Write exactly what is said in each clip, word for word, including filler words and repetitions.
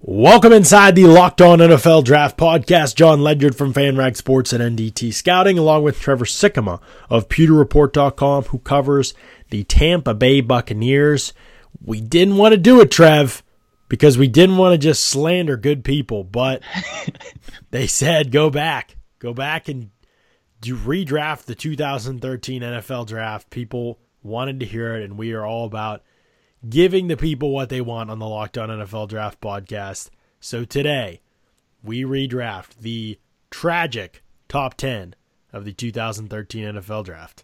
Welcome inside the Locked On N F L Draft Podcast. John Ledyard from FanRag Sports and N D T Scouting, along with Trevor Sikkema of Pewter Report dot com, who covers the Tampa Bay Buccaneers. We didn't want to do it, Trev, because we didn't want to just slander good people, but they said go back. Go back and do redraft the two thousand thirteen N F L Draft. People wanted to hear it, and we are all about giving the people what they want on the Locked On N F L Draft Podcast. So today, we redraft the tragic top ten of the two thousand thirteen N F L Draft.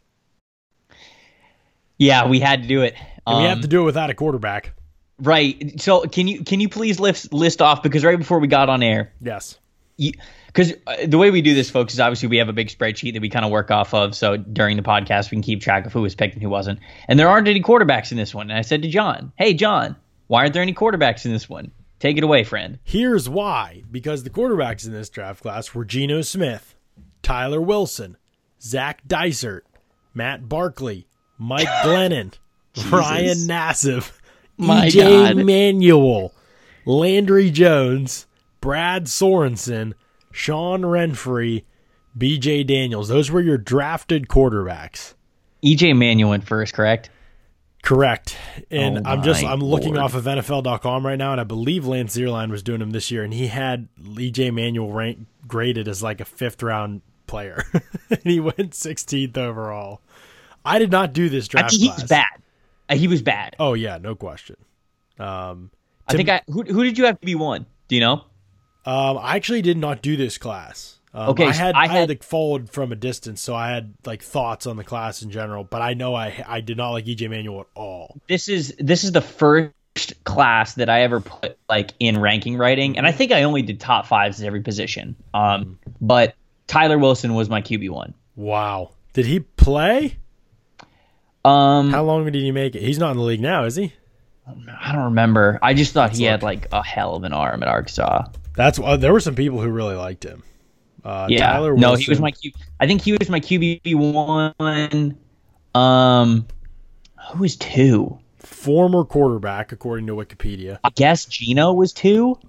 Yeah, we had to do it. And um, we have to do it without a quarterback. Right. So can you can you please list list off, because right before we got on air, Yes. because the way we do this, folks, is obviously we have a big spreadsheet that we kind of work off of. So during the podcast, we can keep track of who was picked and who wasn't. And there aren't any quarterbacks in this one. And I said to John, "Hey, John, why aren't there any quarterbacks in this one? Take it away, friend." Here's why. Because the quarterbacks in this draft class were Geno Smith, Tyler Wilson, Zach Dysert, Matt Barkley, Mike Glennon, Ryan Nassib, My E J God. Manuel, Landry Jones, Brad Sorensen, Sean Renfree, B J Daniels. Those were your drafted quarterbacks. E J Manuel went first, correct? Correct. And Oh I'm just my I'm looking Lord. off of N F L dot com right now, and I believe Lance Zierlein was doing him this year, and he had E J Manuel ranked graded as like a fifth round player. And he went sixteenth overall. I did not do this I draft think he class. was bad. Uh, he was bad. Oh yeah, no question. Um, I think I who who did you have to be one? Do you know? Um, I actually did not do this class. Um, Okay, I so had I I had, had- like followed from a distance, so I had like thoughts on the class in general. But I know I I did not like E J Manuel at all. This is this is the first class that I ever put like in ranking writing, and I think I only did top fives at every position. Um, but Tyler Wilson was my Q B one. Wow, did he play? Um, How long did he make it? He's not in the league now, is he? I don't remember. I just thought he look. had like a hell of an arm at Arkansas. That's uh, there were some people who really liked him. Uh, Yeah, Tyler no, Wilson, he was my Q. I think he was my Q B one. Um, who was two? former quarterback, according to Wikipedia. I guess Gino was two.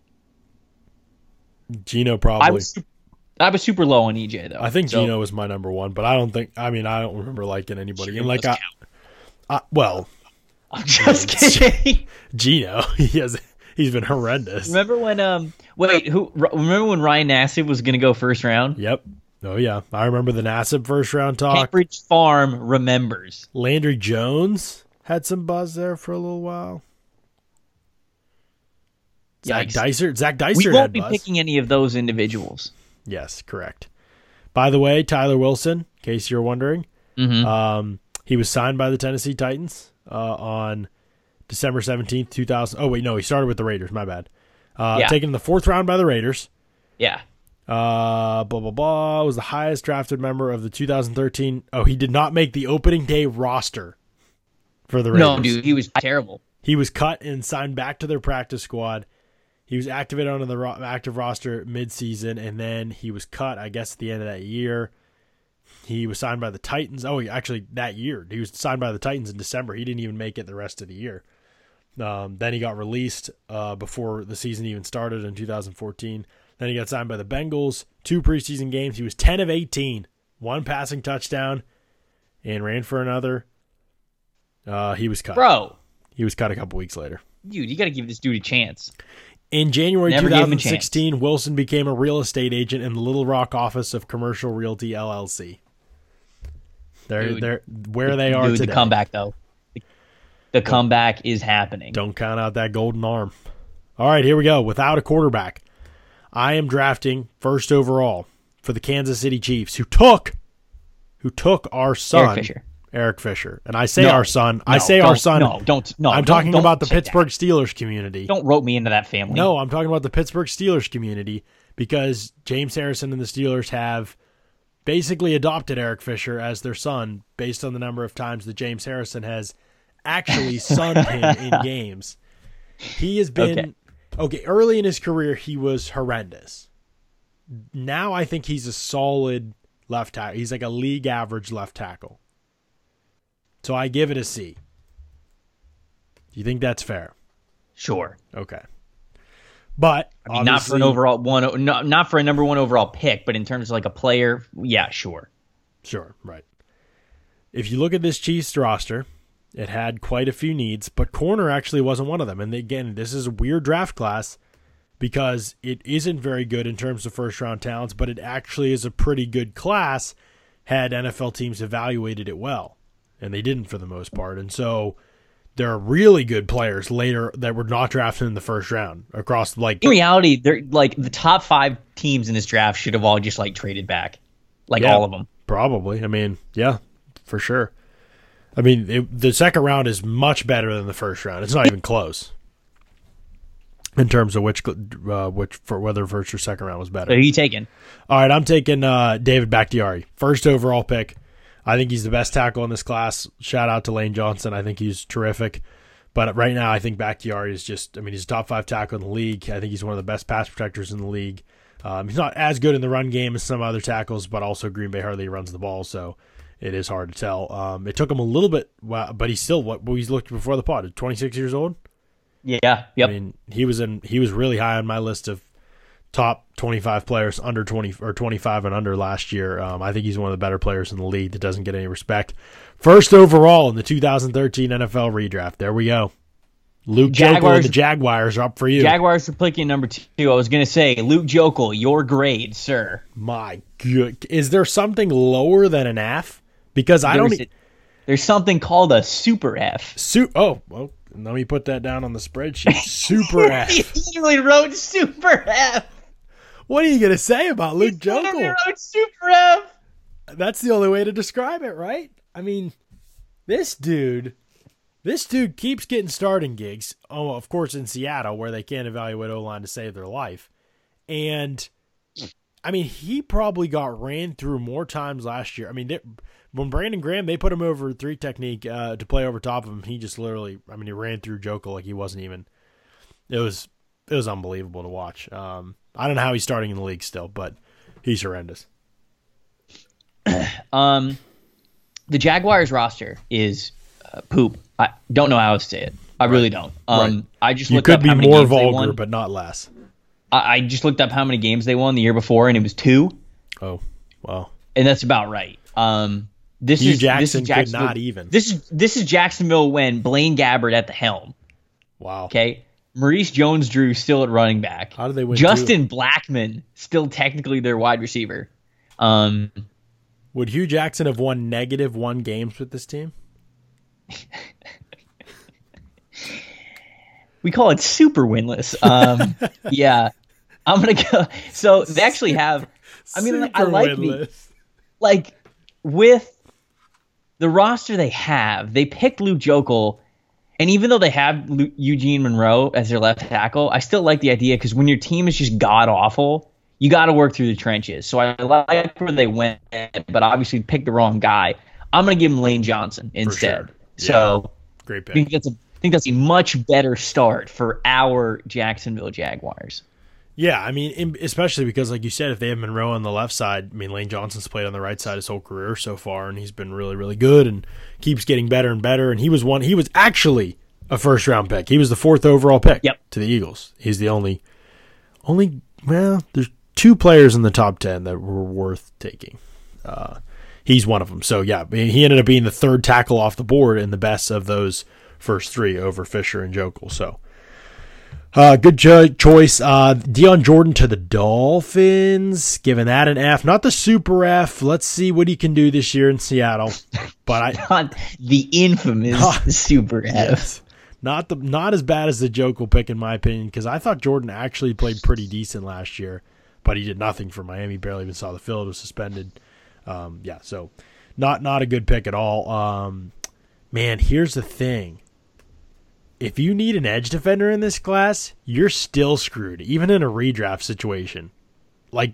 Gino probably. I was. I was super low on E J though. I think so- Gino was my number one, but I don't think. I mean, I don't remember liking anybody. Gino And like, does I, I, well, I'm just kidding. Gino, he has. He's been horrendous. Remember when um wait who r- remember when Ryan Nassib was gonna go first round? Yep. Oh yeah, I remember the Nassib first round talk. Cambridge Farm remembers. Landry Jones had some buzz there for a little while. Zach Yikes. Dysert. Zach Dysert We had won't be buzz. picking any of those individuals. Yes, correct. By the way, Tyler Wilson, in case you're wondering, Mhm. um, he was signed by the Tennessee Titans uh, on December seventeenth, two thousand. Oh, wait, no, he started with the Raiders. My bad. Uh, Yeah. Taken in the fourth round by the Raiders. Yeah. Uh, blah, blah, blah. Was the highest drafted member of the two thousand thirteen. Oh, he did not make the opening day roster for the Raiders. No, dude, he was terrible. He was cut and signed back to their practice squad. He was activated onto the ro- active roster midseason, and then he was cut, I guess, at the end of that year. He was signed by the Titans. Oh, actually, that year. He was signed by the Titans in December. He didn't even make it the rest of the year. Um, then he got released uh, before the season even started in two thousand fourteen. Then he got signed by the Bengals. Two preseason games. He was ten of eighteen. One passing touchdown and ran for another. Uh, he was cut. Bro, He was cut a couple weeks later. dude, you got to give this dude a chance. In January Never gave him a chance. twenty sixteen, Wilson became a real estate agent in the Little Rock office of Commercial Realty L L C. They're, Dude. they're where they are Dude, today. the comeback though. The, the comeback is happening. Don't count out that golden arm. All right, here we go. Without a quarterback, I am drafting first overall for the Kansas City Chiefs, who took, who took our son, Eric Fisher. Eric Fisher. And I say No. our son. I No, say our don't- son. No, don't. No, I'm don't- talking don't about the say that. Pittsburgh Steelers community. Don't rope me into that family. No, I'm talking about the Pittsburgh Steelers community because James Harrison and the Steelers have basically adopted Eric Fisher as their son based on the number of times that James Harrison has actually sunned him in games. He has been okay. okay, early in his career he was horrendous. Now I think he's a solid left tackle. He's like a league average left tackle. So I give it a C. Do you think that's fair? Sure. Okay. But I mean, not for an overall one, not, not for a number one overall pick, but in terms of like a player, yeah, sure. Sure, right. If you look at this Chiefs roster, it had quite a few needs, but corner actually wasn't one of them. And again, this is a weird draft class because it isn't very good in terms of first-round talents, but it actually is a pretty good class had N F L teams evaluated it well. And they didn't for the most part. And so there are really good players later that were not drafted in the first round across like. In reality, they're like the top five teams in this draft should have all just like traded back, like yeah, all of them. Probably. I mean, yeah, for sure. I mean, it, the second round is much better than the first round. It's not even close in terms of which uh, which for whether first or second round was better. So who are you taking? All right, I'm taking uh, David Bakhtiari, first overall pick. I think he's the best tackle in this class. Shout out to Lane Johnson. I think he's terrific. But right now, I think Bakhtiari is just, I mean, he's a top five tackle in the league. I think he's one of the best pass protectors in the league. Um, he's not as good in the run game as some other tackles, but also Green Bay hardly runs the ball, so it is hard to tell. Um, it took him a little bit, but he's still, what he's looked before the pod, twenty-six years old? Yeah, yep. I mean, he was in, he was really high on my list of top twenty-five players under twenty or twenty-five and under last year. Um, I think he's one of the better players in the league that doesn't get any respect. First overall in the two thousand thirteen N F L redraft. There we go. Luke Jokel of the Jaguars are up for you. Jaguars are picking number two. I was going to say, Luke Jokel, your grade, sir. My God. Is there something lower than an F? Because I there's don't... A, there's something called a super F. Su- oh, well, let me put that down on the spreadsheet. Super F. He literally wrote super F. What are you going to say about Luke He Jokel? literally wrote super F. That's the only way to describe it, right? I mean, this dude... This dude keeps getting starting gigs, oh, of course, in Seattle, where they can't evaluate O-line to save their life. And, I mean, he probably got ran through more times last year. I mean, they, when Brandon Graham, they put him over three technique uh, to play over top of him. He just literally, I mean, he ran through Jokel like he wasn't even. It was it was unbelievable to watch. Um, I don't know how he's starting in the league still, but he's horrendous. Um, the Jaguars roster is uh, poop. I don't know how to say it. I right. really don't. Um, right. I just you looked could up be how many more games vulgar, they won. but not less. I, I just looked up how many games they won the year before, and it was two. Oh, wow! And that's about right. Um, this Hugh is Jackson this is could not even. This is this is Jacksonville when Blaine Gabbert at the helm. Wow. Okay. Maurice Jones-Drew still at running back. How did they win? Justin two? Blackmon still technically their wide receiver. Um, Would Hugh Jackson have won negative one games with this team? We call it super winless. Um, yeah, I'm gonna go. So they actually have. I mean, super I like winless. the like with the roster they have. They picked Luke Jokel, and even though they have Luke, Eugene Monroe as their left tackle, I still like the idea because when your team is just god awful, you got to work through the trenches. So I like where they went, but obviously picked the wrong guy. I'm gonna give him Lane Johnson instead. Sure. So yeah. Great pick. I think that's a I think that's a much better start for our Jacksonville Jaguars. Yeah, I mean, especially because, like you said, if they have Monroe on the left side, I mean, Lane Johnson's played on the right side his whole career so far, and he's been really, really good and keeps getting better and better. And he was one. He was actually a first-round pick. He was the fourth overall pick yep. to the Eagles. He's the only, only. Well, there's two players in the top ten that were worth taking. Uh, he's one of them. So yeah, he ended up being the third tackle off the board and the best of those first three over Fisher and Jokel. So, uh, good cho- choice. Uh, Dion Jordan to the Dolphins, giving that an F, not the super F. Let's see what he can do this year in Seattle. But I not the infamous not, super F. Yes, not the not as bad as the Jokel pick in my opinion, because I thought Jordan actually played pretty decent last year, but he did nothing for Miami. Barely even saw the field. Was suspended. Um, yeah, so not not a good pick at all. Um, man, here's the thing. If you need an edge defender in this class, you're still screwed, even in a redraft situation. Like,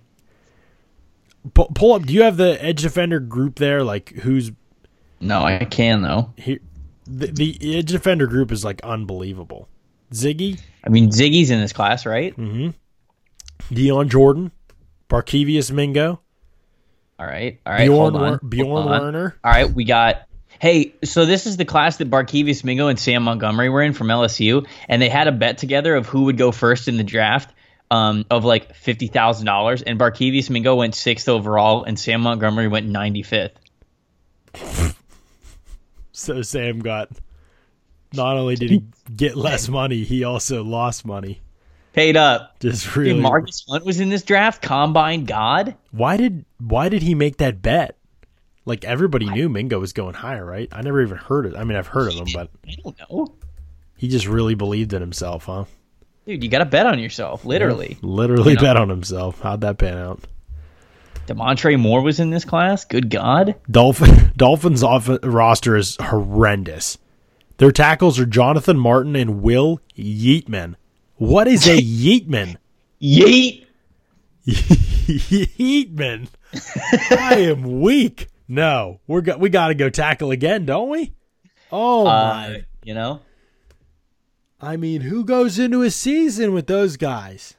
pull, pull up. Do you have the edge defender group there? Like, who's? No, I can though. Here, the, the edge defender group is like unbelievable. Ziggy. I mean, Ziggy's in this class, right? Mm-hmm. Dion Jordan, Barkevius Mingo. All right, all right. Bjorn, hold on. Bjorn hold on. Werner. All right, we got. Hey, so this is the class that Barkevius Mingo and Sam Montgomery were in from L S U, and they had a bet together of who would go first in the draft. um, of like fifty thousand dollars, and Barkevius Mingo went sixth overall, and Sam Montgomery went ninety-fifth. So Sam got, not only did he get less money, he also lost money. Paid up. Just really. Dude, Marcus Hunt was in this draft. Combine God. Why did why did he make that bet? Like, everybody knew Mingo was going higher, right? I never even heard it. I mean, I've heard of him, but I don't know. He just really believed in himself, huh? Dude, you got to bet on yourself, literally. Yeah, literally you know? bet on himself. How'd that pan out? Demontre Moore was in this class. Good God. Dolphin, Dolphins' off- roster is horrendous. Their tackles are Jonathan Martin and Will Yeatman. What is a Yeatman? Yeet. Yeatman. I am weak. No, we're go- we got to go tackle again, don't we? Oh, uh, my. You know? I mean, who goes into a season with those guys?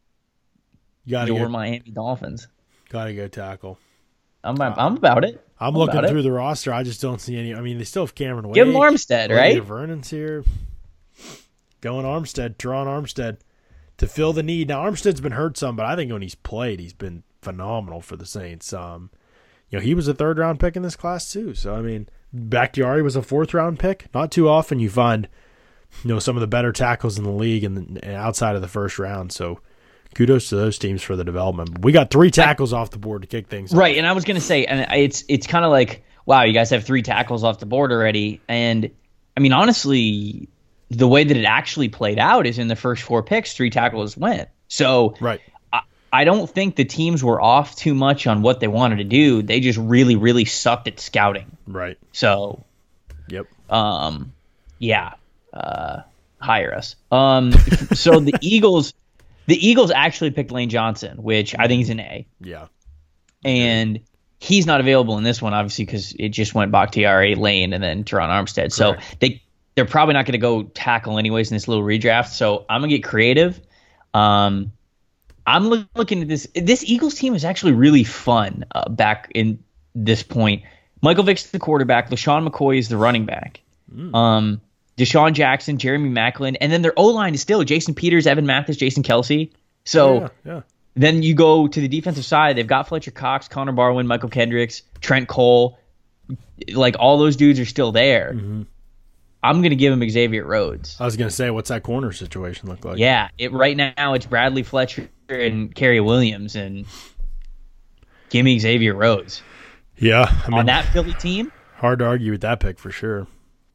You gotta Your go, Miami Dolphins. Gotta go tackle. I'm I'm about it. I'm, I'm looking about through it. the roster. I just don't see any. I mean, they still have Cameron Wake. Give him Armstead, Olivia right? Vernon's here. Going Armstead, Teron Armstead to fill the need. Now, Armstead's been hurt some, but I think when he's played, he's been phenomenal for the Saints. Um, you know, he was a third round pick in this class too. So I mean, Bakhtiari was a fourth round pick. Not too often you find, you know, some of the better tackles in the league and outside of the first round. So kudos to those teams for the development. We got three tackles off the board to kick things right, off. and I was going to say, and it's it's kind of like, wow, you guys have three tackles off the board already. And, I mean, honestly, the way that it actually played out is in the first four picks, three tackles went. So right. I, I don't think the teams were off too much on what they wanted to do. They just really, really sucked at scouting. Right. So, yep. Um, yeah, uh, hire us. Um, so the Eagles... The Eagles actually picked Lane Johnson, which I think is an A. Yeah. And he's not available in this one, obviously, because it just went Bakhtiari, Lane, and then Teron Armstead. So Correct. they, they're probably not going to go tackle anyways in this little redraft. So I'm going to get creative. Um, I'm look, looking at this. This Eagles team is actually really fun uh, back in this point. Michael Vick's the quarterback. LaShawn McCoy is the running back. Mm. Um Deshaun Jackson, Jeremy Maclin, and then their O-line is still Jason Peters, Evan Mathis, Jason Kelsey. So yeah, yeah. Then you go to the defensive side. They've got Fletcher Cox, Connor Barwin, Michael Kendricks, Trent Cole. Like, all those dudes are still there. Mm-hmm. I'm going to give him Xavier Rhodes. I was going to say, what's that corner situation look like? Yeah, it right now it's Bradley Fletcher and Kerry Williams, and give me Xavier Rhodes. Yeah. I mean, on that Philly team? Hard to argue with that pick for sure.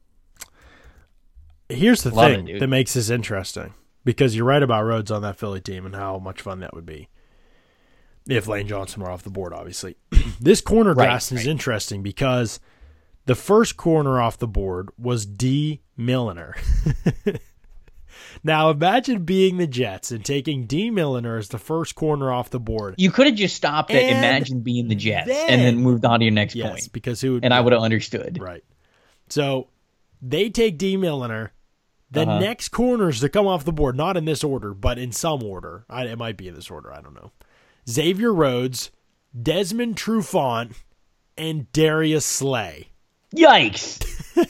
Here's the Love thing it, that makes this interesting, because you're right about Rhodes on that Philly team and how much fun that would be if Lane Johnson were off the board, obviously. This corner right, draft right. is interesting because the first corner off the board was D. Milliner. Now, imagine being the Jets and taking D. Milliner as the first corner off the board. You could have just stopped at And imagine being the Jets then, and then moved on to your next yes, point. because who would, and I would have understood. Right. So they take D. Milliner. The uh-huh. next corners to come off the board, not in this order, but in some order. I, it might be in this order. I don't know. Xavier Rhodes, Desmond Trufant, and Darius Slay. Yikes.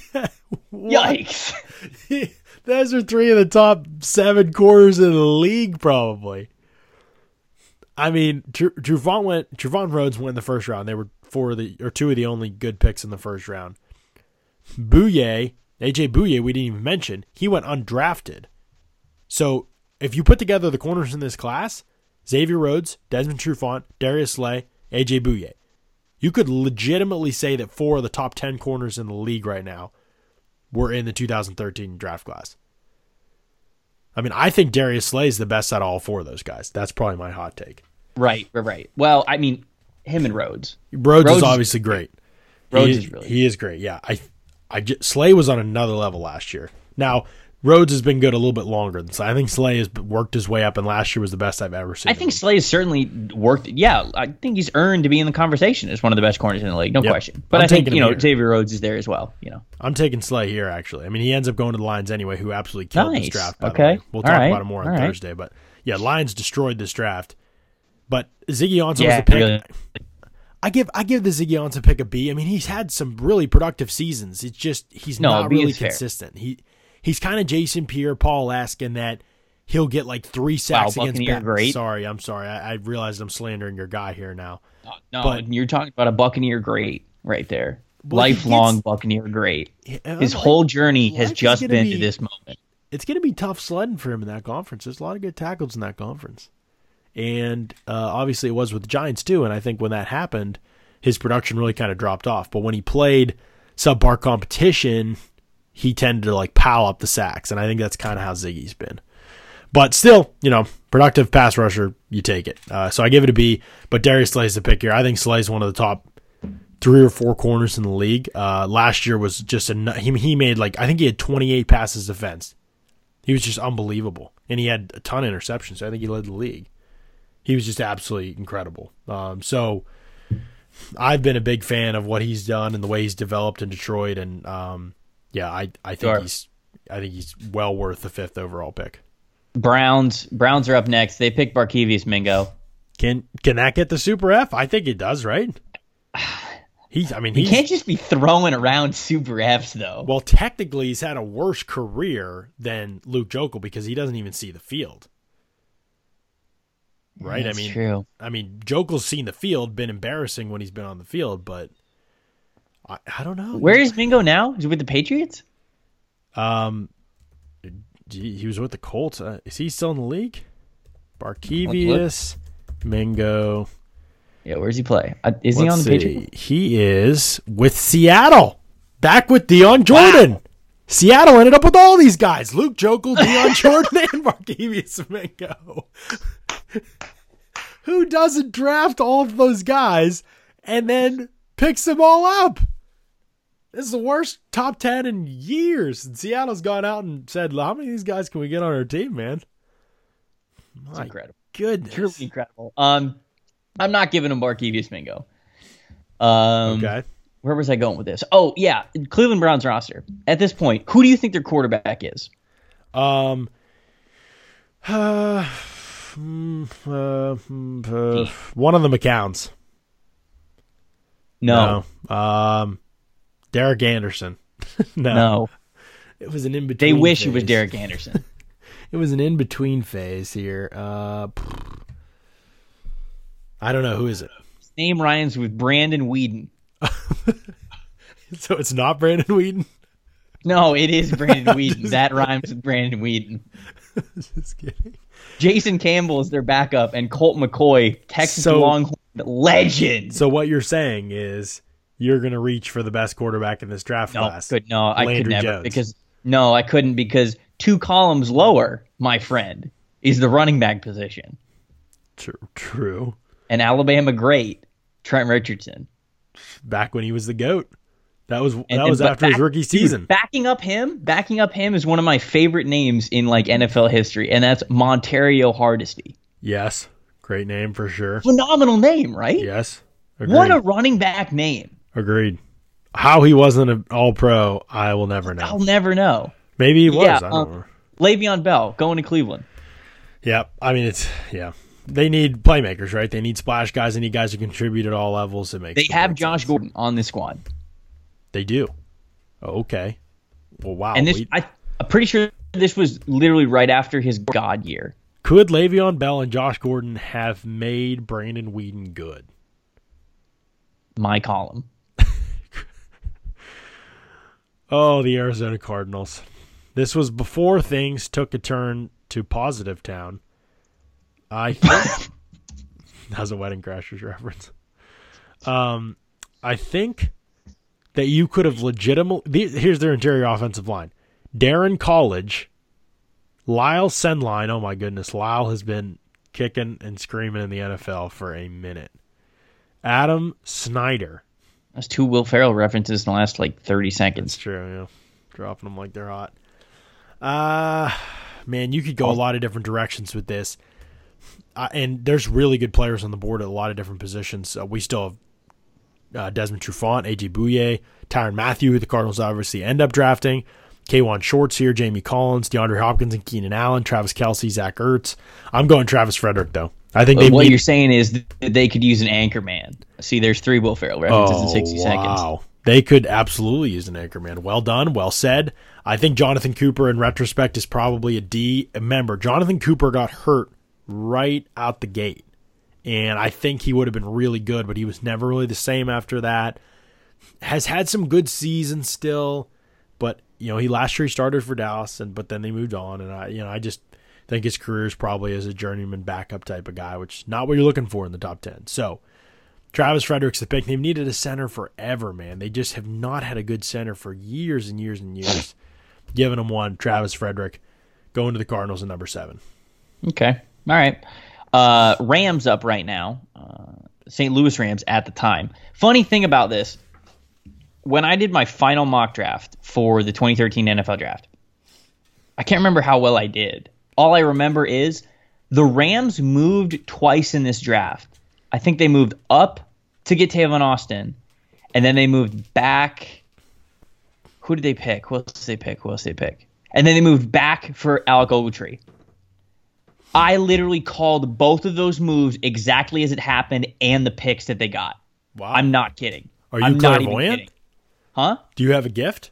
Yikes. Those are three of the top seven corners in the league, probably. I mean, Tr- Trufant went. Trufant Rhodes went in the first round. They were four of the or two of the only good picks in the first round. Bouye. A J Bouye, we didn't even mention, he went undrafted. So if you put together the corners in this class, Xavier Rhodes, Desmond Trufant, Darius Slay, A J Bouye, you could legitimately say that four of the top ten corners in the league right now were in the two thousand thirteen draft class. I mean, I think Darius Slay is the best out of all four of those guys. That's probably my hot take. Right, right, right. Well, I mean, him and Rhodes. Rhodes, Rhodes is obviously great. Rhodes he, is really He is great, yeah. I I just, Slay was on another level last year. Now, Rhodes has been good a little bit longer than Slay. I think Slay has worked his way up, and last year was the best I've ever seen. I think Slay has certainly worked. Yeah, I think he's earned to be in the conversation as one of the best corners in the league, no Yep. question. But I'm I think, taking you him know, here. Xavier Rhodes is there as well, you know. I'm taking Slay here, actually. I mean, he ends up going to the Lions anyway, who absolutely killed Nice. this draft, by Okay. the way. We'll All talk right. about it more on All right. Thursday. But, yeah, Lions destroyed this draft. But Ziggy Ansah Yeah, was the pick. really. I give I give the Ziggy Ansah pick a B. I mean, he's had some really productive seasons. It's just he's No, not B really is fair. consistent. He He's kind of Jason Pierre-Paul-esque in that he'll get like three sacks wow, against Buccaneer bad. Great. Sorry, I'm sorry. I, I realized I'm slandering your guy here now. No, no But- you're talking about a Buccaneer great right there. Well, he Lifelong gets- Buccaneer great. Uh, His like, whole journey has life is just gonna been be- to this moment. It's going to be tough sledding for him in that conference. There's a lot of good tackles in that conference. And uh, obviously it was with the Giants too, and I think when that happened, his production really kind of dropped off. But when he played subpar competition, he tended to like pile up the sacks, and I think that's kind of how Ziggy's been. But still, you know, productive pass rusher, you take it. Uh, so I give it a B, but Darius Slay's the pick here. I think Slay's one of the top three or four corners in the league. Uh, last year was just a he, he made like I think he had twenty-eight passes defensed. He was just unbelievable, and he had a ton of interceptions. So I think he led the league. He was just absolutely incredible. Um, so I've been a big fan of what he's done and the way he's developed in Detroit, and um, yeah, I I think Sure. he's I think he's well worth the fifth overall pick. Browns Browns are up next. They pick Barkevius Mingo. Can can that get the Super F? I think it does, right? He's I mean He he's can't just be throwing around Super Fs though. well technically he's had a worse career than Luke Jokel because he doesn't even see the field. Right? That's I mean true. I mean Jokel's seen the field, been embarrassing when he's been on the field, but I, I don't know. Where is Mingo now? Is he with the Patriots? Um, he he was with the Colts. Uh, is he still in the league? Barkevius Mingo. Yeah, where's he play? Uh, is he Let's on the see. Patriots? He is with Seattle. Back with Deion Jordan. Wow. Seattle ended up with all these guys: Luke Jokel, Deion Jordan, and Barkevius Mingo. Who doesn't draft all of those guys and then picks them all up? This is the worst top ten in years. And Seattle's gone out and said, how many of these guys can we get on our team, man? It's My incredible. goodness. Truly incredible. Um, I'm not giving him Barkevius Mingo. Um, Okay. Where was I going with this? Oh, yeah. Cleveland Browns roster. At this point, who do you think their quarterback is? Um, uh, hmm, uh, hmm, uh, one of the McCowns. No. No. Um, Derek Anderson. no. No. It was an in-between They wish phase. it was Derek Anderson. It was an in-between phase here. Uh, I don't know. Who is it? His name rhymes with Brandon Whedon. So it's not Brandon Whedon? No, it is Brandon Whedon. That rhymes with Brandon Whedon. Just kidding. Jason Campbell is their backup, and Colt McCoy, Texas So- Longhorn legend. So what you're saying is you're going to reach for the best quarterback in this draft No, class. could no, I could Landry never Jones. because no, I couldn't because two columns lower, my friend, is the running back position. True. True. And Alabama great, Trent Richardson. Back when he was the GOAT. That was And, that and- was but after his back- rookie dude, season. backing up him, backing up him is one of my favorite names in like N F L history, and that's Montario Hardesty. Yes. Great name for sure. Phenomenal name, right? Yes. Agreed. What a running back name. Agreed. How he wasn't an all-pro, I will never know. I'll never know. Maybe he was. Yeah, I don't um, know. Le'Veon Bell going to Cleveland. Yeah. I mean, it's, yeah. They need playmakers, right? They need splash guys. They need guys who contribute at all levels. It makes They have complete Josh sense. Gordon on this squad. They do. Oh, okay. Well, wow. And this, We- I, I'm pretty sure this was literally right after his God year. could Le'Veon Bell and Josh Gordon have made Brandon Whedon good? My column. Oh, the Arizona Cardinals. This was before things took a turn to positive town. I think that was a Wedding Crashers reference. Um, I think that you could have legitimately. Here's their interior offensive line: Darren College, Lyle Sendline. Oh my goodness, Lyle has been kicking and screaming in the N F L for a minute. Adam Snyder. That's two Will Ferrell references in the last like thirty It's seconds. true, yeah. Dropping them like they're hot. Uh, man, you could go a lot of different directions with this. Uh, and there's really good players on the board at a lot of different positions. Uh, we still have uh, Desmond Trufant, A J Bouye, Tyrann Mathieu, who the Cardinals obviously end up drafting. K'Wan Shorts here, Jamie Collins, DeAndre Hopkins, and Keenan Allen, Travis Kelce, Zach Ertz. I'm going Travis Frederick, though. I think they What need. you're saying is that they could use an anchor man. See, there's three Will Ferrell references in sixty seconds. Wow. They could absolutely use an anchor man. Well done, well said. I think Jonathan Cooper, in retrospect, is probably a D. Remember, Jonathan Cooper got hurt right out the gate, and I think he would have been really good, but he was never really the same after that. Has had some good seasons still, but you know, he last year he started for Dallas, and but then they moved on, and I, you know, I just think his career is probably as a journeyman backup type of guy, which is not what you're looking for in the top ten. So Travis Frederick's the pick. They've needed a center forever, man. They just have not had a good center for years and years and years. Giving them one, Travis Frederick, going to the Cardinals at number seven. Okay. All right. Uh, Rams up right now. Uh, Saint Louis Rams at the time. Funny thing about this, when I did my final mock draft for the twenty thirteen N F L draft, I can't remember how well I did. All I remember is the Rams moved twice in this draft. I think they moved up to get Tavon Austin, and then they moved back. Who did they pick? Who else did they pick? Who else did they pick? And then they moved back for Alec Ogletree. I literally called both of those moves exactly as it happened and the picks that they got. Wow. I'm not kidding. Are you I'm clairvoyant? Huh? Do you have a gift?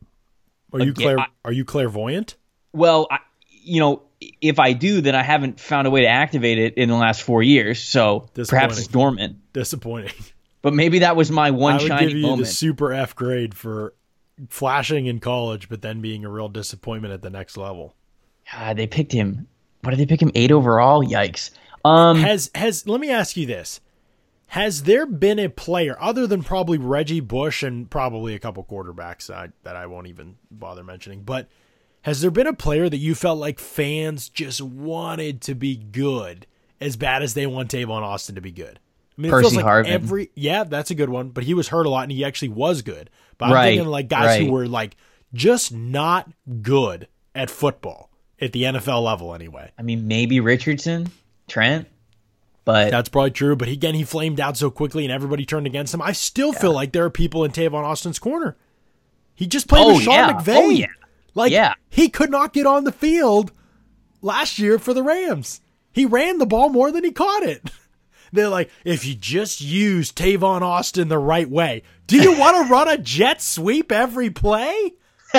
Are A you gi- clair- I- Are you clairvoyant? Well, I, you know, if I do, then I haven't found a way to activate it in the last four years. So perhaps it's dormant. Disappointing. But maybe that was my one I would shining give you moment. the super F grade for flashing in college, but then being a real disappointment at the next level. God, they picked him. What did they pick him? Eight overall? Yikes. Um, Has has let me ask you this. Has there been a player, other than probably Reggie Bush and probably a couple quarterbacks I, that I won't even bother mentioning, but has there been a player that you felt like fans just wanted to be good as bad as they want Tavon Austin to be good? I mean, it Percy feels like Harvin. every yeah, that's a good one, but he was hurt a lot and he actually was good. But I'm Right, thinking like guys right. who were like just not good at football at the N F L level anyway. I mean, maybe Richardson, Trent, but That's probably true, but he, again, he flamed out so quickly and everybody turned against him. I still feel like there are people in Tavon Austin's corner. He just played Oh, with Sean yeah. McVay. Oh, yeah. Like, Yeah. he could not get on the field last year for the Rams. He ran the ball more than he caught it. They're like, if you just use Tavon Austin the right way, do you want to run a jet sweep every play?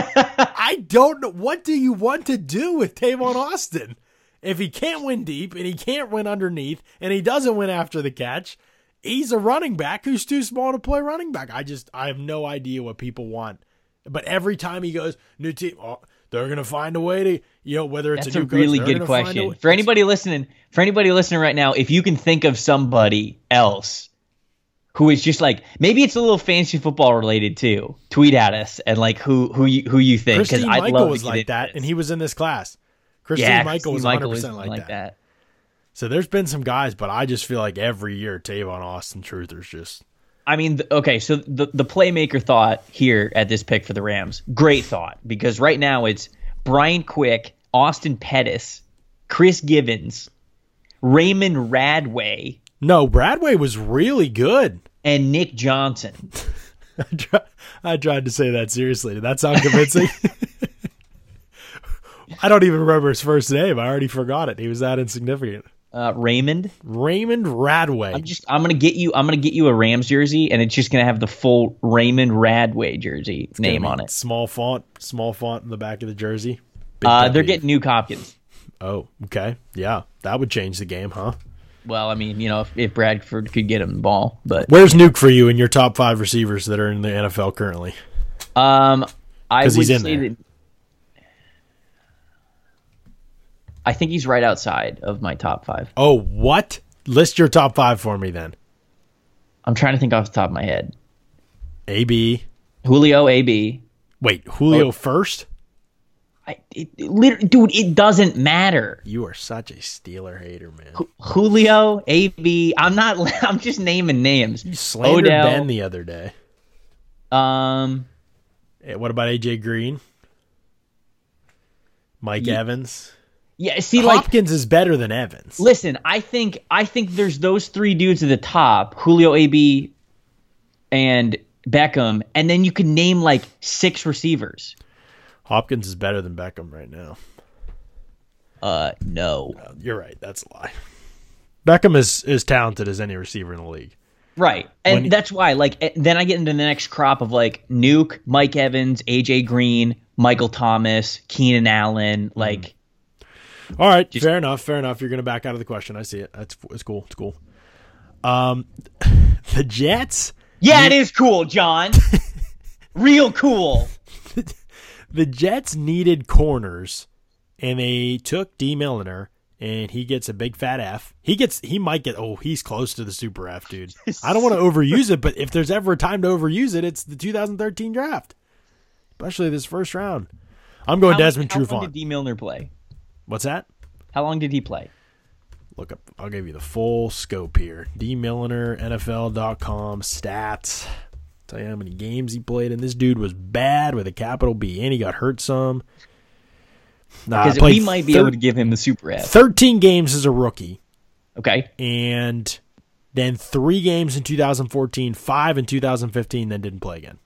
I don't know. What do you want to do with Tavon Austin? If he can't win deep and he can't win underneath and he doesn't win after the catch, he's a running back who's too small to play running back. I just, I have no idea what people want. But every time he goes, new team, oh, they're going to find a way to, you know, whether it's that's a a new coach, really they're good gonna find a question. way- For anybody listening, for anybody listening right now, if you can think of somebody else who is just like, maybe it's a little fantasy football related too, tweet at us and like who who you, who you think, because Christine I'd Michael love was to get like into that, this. and he was in this class. Christine yeah, Michael was Christine one hundred percent was like, that. that. So there's been some guys, but I just feel like every year Tavon Austin Truthers just I mean, th- okay, so the the playmaker thought here at this pick for the Rams, great thought, because right now it's Brian Quick, Austin Pettis, Chris Gibbons, Raymond Radway, no. Bradway was really good. and Nick Johnson. I, try, I tried to say that seriously. Did that sound convincing? I don't even remember his first name. I already forgot it. He was that insignificant. Uh, Raymond. Raymond Radway. I'm just I'm gonna get you I'm gonna get you a Rams jersey, and it's just gonna have the full Raymond Radway jersey It's gonna name be on it. Small font, small font in the back of the jersey. Big Uh, pet they're peeve. getting Nuke Hopkins. Oh, okay. Yeah, that would change the game, huh? Well, I mean, you know, if, if Bradford could get him the ball, but Where's Nuke for you in your top five receivers that are in the N F L currently? um, I 'Cause would he's in say there. that I think he's right outside of my top five. Oh, what? List your top five for me then. I'm trying to think off the top of my head. A B. Julio, A B. Wait, Julio Oh. first? I, it, it, literally, dude, it doesn't matter. You are such a Steeler hater, man. Julio, A B. I'm not. I'm just naming names. You slandered Odell. Ben the other day. Um, Hey, what about A J Green? Mike Yeah. Evans? yeah. See, like, Hopkins is better than Evans. listen. I think. I think there's those three dudes at the top: Julio, A B, and Beckham, and then you can name like six receivers. Hopkins is better than Beckham right now. Uh, no. Uh, You're right. That's a lie. Beckham is as talented as any receiver in the league. Right. And When- that's why, like, eh, then I get into the next crop of, like, Nuke, Mike Evans, A J Green, Michael Thomas, Keenan Allen, like. All right, Just- fair enough, fair enough. You're going to back out of the question. I see it. That's it's cool. It's cool. Um, the Jets. Yeah, it is cool, John. Real cool. The Jets needed corners, and they took D. Milliner, and he gets a big fat F. He gets, he might get. Oh, he's close to the super F, dude. I don't want to overuse it, but if there's ever a time to overuse it, it's the two thousand thirteen draft, especially this first round. I'm going How, Desmond how long Trufant. did D. Milner play? What's that? How long did he play? Look up. I'll give you the full scope here. D. Milliner, N F L dot com stats. Tell you how many games he played, and this dude was bad with a capital B, and he got hurt some. Nah, Because played we might be thir- able to give him the super F. thirteen games as a rookie, Okay. and then three games in two thousand fourteen, five in two thousand fifteen, then didn't play again.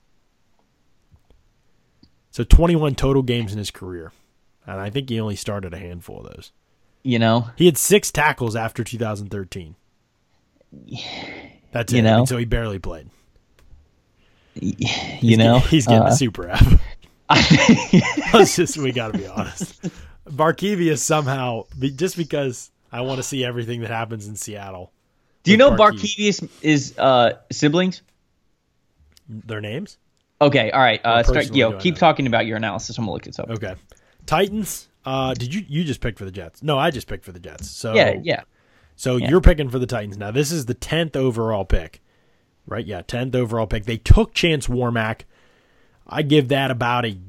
So twenty-one total games in his career, and I think he only started a handful of those. You know? He had six tackles after two thousand thirteen. That's it. You know? I mean, so he barely played. You He's know? get- he's getting uh, a super F. Let's just, we got to be honest. Barkevius somehow, be- just because I want to see everything that happens in Seattle. Do you with know Barkevius is uh, siblings? Their names? Okay, all right. Uh, start, personally yo, do I keep know? talking about your analysis. I'm gonna look this up. Okay. Titans. Uh, did you you just picked for the Jets? No, I just picked for the Jets. So Yeah, yeah. So Yeah. you're picking for the Titans. Now, this is the tenth overall pick, right? Yeah, tenth overall pick. They took Chance Warmack. I give that about a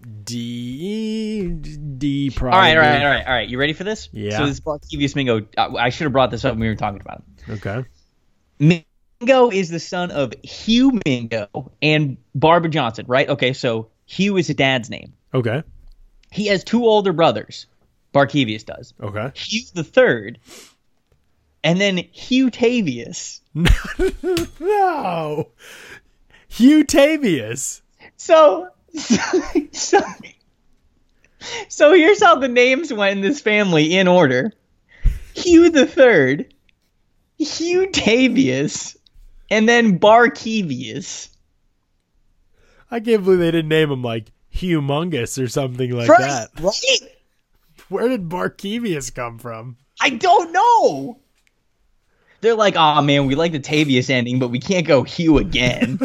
D. D probably. All right, all right, all right, all right. You ready for this? Yeah. So this Barkevius Mingo, uh, I should have brought this up when we were talking about him. Okay. Mingo is the son of Hugh Mingo and Barbara Johnson, right? Okay, so Hugh is his dad's name. Okay. He has two older brothers. Barkevius does. Okay. Hugh the third, and then Hugh Tavius. No. Hugh Tavius. So, so, so here's how the names went in this family in order: Hugh the third, Hugh Tavius, and then Barkevius. I can't believe they didn't name him like Humongous or something like Right, that. right? Where did Barkevius come from? I don't know. They're like, oh man, we like the Tavius ending, but we can't go Hugh again.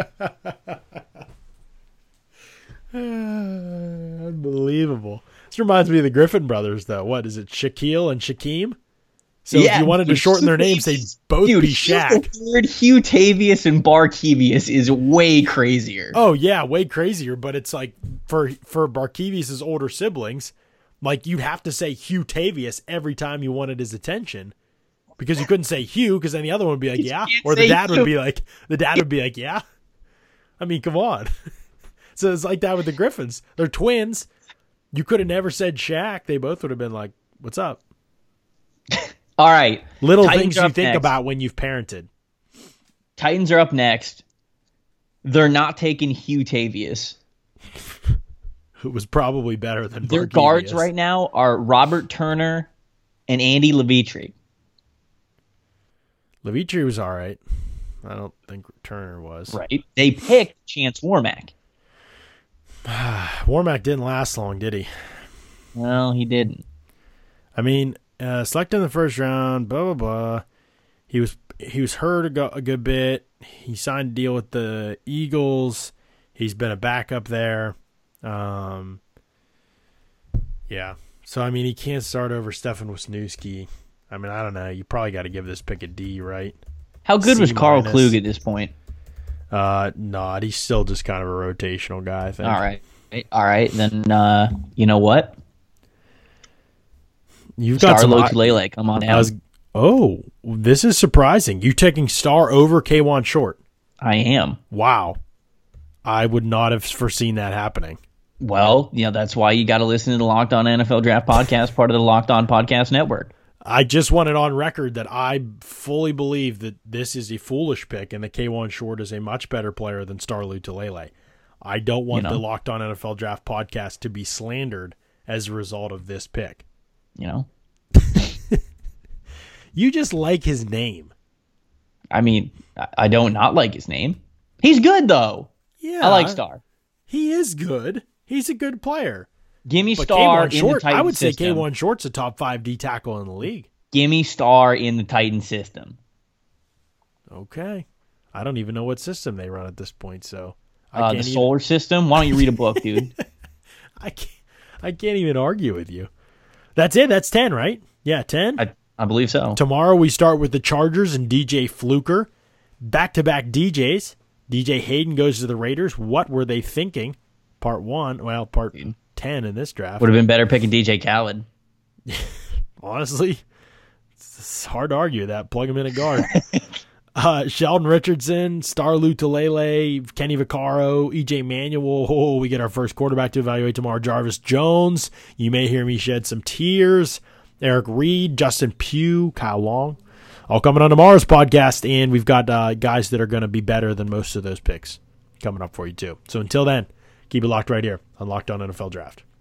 Unbelievable. This reminds me of the Griffin brothers, though. What is it, Shaquille and Shaquem? So Yeah, if you wanted to dude, shorten their Hugh names, they'd Tavius- both Dude, be Hugh Shaq. the third, Hugh Tavius and Barkevius is way crazier. Oh yeah, way crazier. But it's like for for Barkevius' older siblings, like you'd have to say Hugh Tavius every time you wanted his attention, because you couldn't say Hugh, because then the other one would be like, You yeah, can't or the say dad Hugh. would be like, the dad would be like, yeah. I mean, come on. So it's like that with the Griffins. They're twins. You could have never said Shaq. They both would have been like, what's up? All right. Little Titans things are you up think next. about when you've parented. Titans are up next. They're not taking Hugh Tavius. Who was probably better than Their Barkevius. guards right now are Robert Turner and Andy Levitri. Levitri was all right. I don't think Turner was. Right. They picked Chance Warmack. Warmack didn't last long, did he? Well, he didn't. I mean, uh, selected in the first round, blah blah blah. He was he was hurt a, go, a good bit. He signed a deal with the Eagles. He's been a backup there. Um, yeah. So I mean, he can't start over Stefan Wisniewski. I mean, I don't know. You probably got to give this pick a D, right? How good C was Carl minus. Klug at this point? Uh, not. He's still just kind of a rotational guy, I think. All right. All right. Then, uh, you know what? You've got Star some. Lotulelei, come on I down. was, oh, this is surprising. You taking Star over K one Short? I am. Wow. I would not have foreseen that happening. Well, you know, that's why you got to listen to the Locked On N F L Draft Podcast, part of the Locked On Podcast Network. I just want it on record that I fully believe that this is a foolish pick and that K one Short is a much better player than Star Lotulelei. I don't want You know. the Locked On N F L Draft Podcast to be slandered as a result of this pick. You know, You just like his name. I mean, I don't not like his name. He's good, though. Yeah. I like Starr. He is good. He's a good player. Gimme But Starr K'Wan in Short, the Titan I would system. say K one Short's a top five D tackle in the league. Gimme Starr in the Titan system. Okay. I don't even know what system they run at this point, so I Uh, can't the even, solar system. Why don't you read a book, dude? I can't, I can't even argue with you. That's it. That's ten, right? Yeah, ten. I, I believe so. Tomorrow we start with the Chargers and D J Fluker. Back-to-back D Js. D J Hayden goes to the Raiders. What were they thinking? Part one. Well, part ten in this draft. Would have been better picking D J Khaled. Honestly, it's hard to argue that. Plug him in at guard. uh, Sheldon Richardson, Starlu Tulele, Kenny Vaccaro, E J Manuel. Oh, we get our first quarterback to evaluate tomorrow. Jarvis Jones. You may hear me shed some tears. Eric Reed, Justin Pugh, Kyle Long. All coming on tomorrow's podcast, and we've got uh, guys that are going to be better than most of those picks coming up for you too. So until then, keep it locked right here on Locked On N F L Draft.